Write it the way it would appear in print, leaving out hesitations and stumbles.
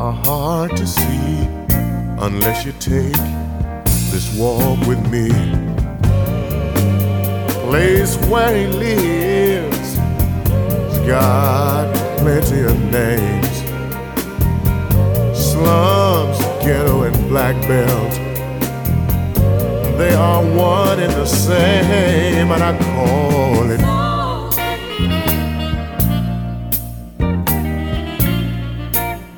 are hard to see unless you take this walk with me. Place where he lives has got plenty of names. Slums, ghetto, and black belt, they are one and the same, and I call it